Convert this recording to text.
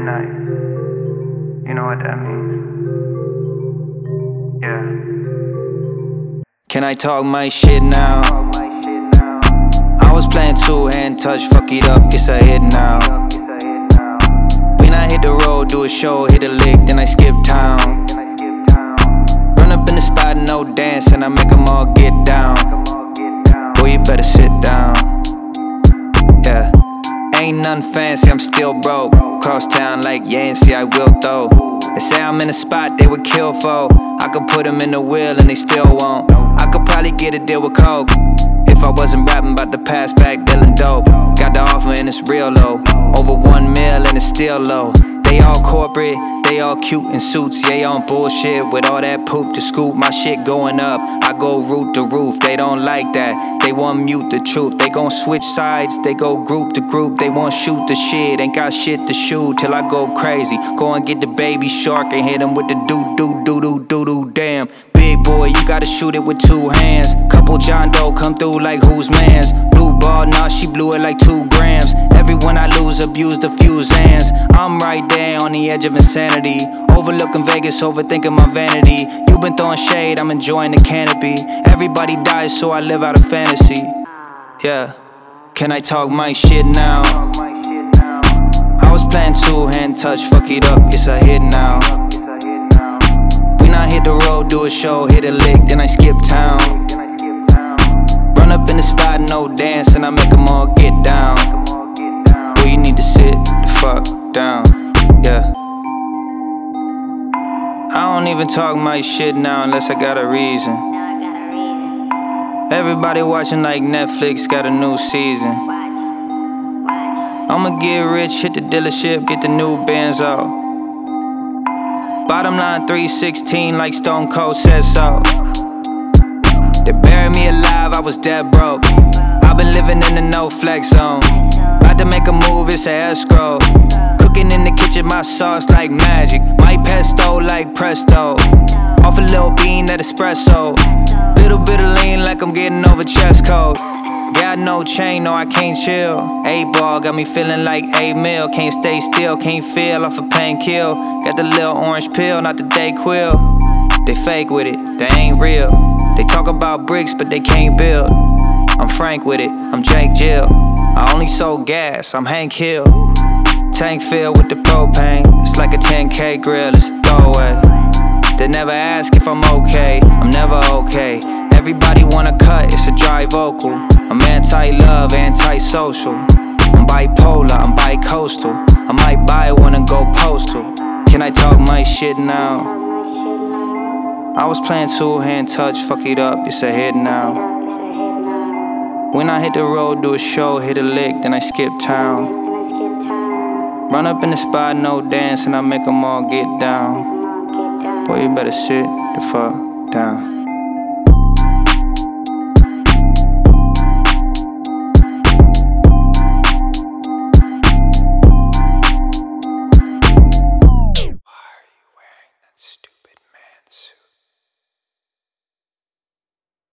midnight. You know what that means. Yeah. Can I talk my shit now? I was playing two-hand touch, fuck it up, it's a hit now. When I hit the road, do a show, hit a lick, then I skip town. Run up in the spot, no dance, and I make them all get down. Boy, you better sit down. Yeah. Ain't nothing fancy, I'm still broke. Cross town like Yancey, I will though. They say I'm in a spot they would kill for. I could put them in the wheel and they still won't. I could probably get a deal with Coke if I wasn't rapping about the past back dealing dope. Got the offer and it's real low. Over 1 mil and it's still low. They all corporate, they all cute in suits. Yeah, on bullshit with all that poop to scoop. My shit going up, I go roof to roof. They don't like that, they want mute the truth. They gon' switch sides, they go group to group. They won't shoot the shit, ain't got shit to shoot till I go crazy. Go and get the baby shark and hit him with the do-do-do-do-do-do. Damn, big boy, you gotta shoot it with 2 hands. Couple John Doe come through like whose mans? Blue ball, nah, she blew it like 2 grams. Everyone I lose, abuse the few Zans. I'm right there on the edge of insanity. Overlooking Vegas, overthinking my vanity. You been throwing shade, I'm enjoying the canopy. Everybody dies, so I live out a fantasy. Yeah, can I talk my shit now? I was playing two-hand touch, fuck it up, it's a hit now. When I hit the road, do a show, hit a lick, then I skip town. Run up in the spot, no dance, and I make them all get down. Boy, you need to sit the fuck down, yeah. I don't even talk my shit now unless I got a reason. Everybody watching like Netflix got a new season. I'ma get rich, hit the dealership, get the new Benz out. Bottom line 316 like Stone Cold says so. They buried me alive, I was dead broke. I've been living in the no flex zone. About to make a move, it's a escrow. Cooking in the kitchen, my sauce like magic. My pesto like presto. Off a little bean, that espresso. Little bit of lean like I'm getting over chest cold. Got no chain, no I can't chill. 8-ball got me feeling like 8 mil. Can't stay still, can't feel off a painkiller. Got the little orange pill, not the Dayquil. They fake with it, they ain't real. They talk about bricks, but they can't build. I'm frank with it, I'm Jake Jill. I only sold gas, I'm Hank Hill. Tank filled with the propane. It's like a 10K grill, it's a throwaway. They never ask if I'm okay, I'm never okay. Everybody wanna cut, it's a dry vocal. I'm anti-love, anti-social. I'm bipolar, I'm bi-coastal. I might buy one and go postal. Can I talk my shit now? I was playing two-hand touch, fuck it up, it's a hit now. When I hit the road, do a show, hit a lick, then I skip town. Run up in the spot, no dance, and I make them all get down. Boy, you better sit the fuck down.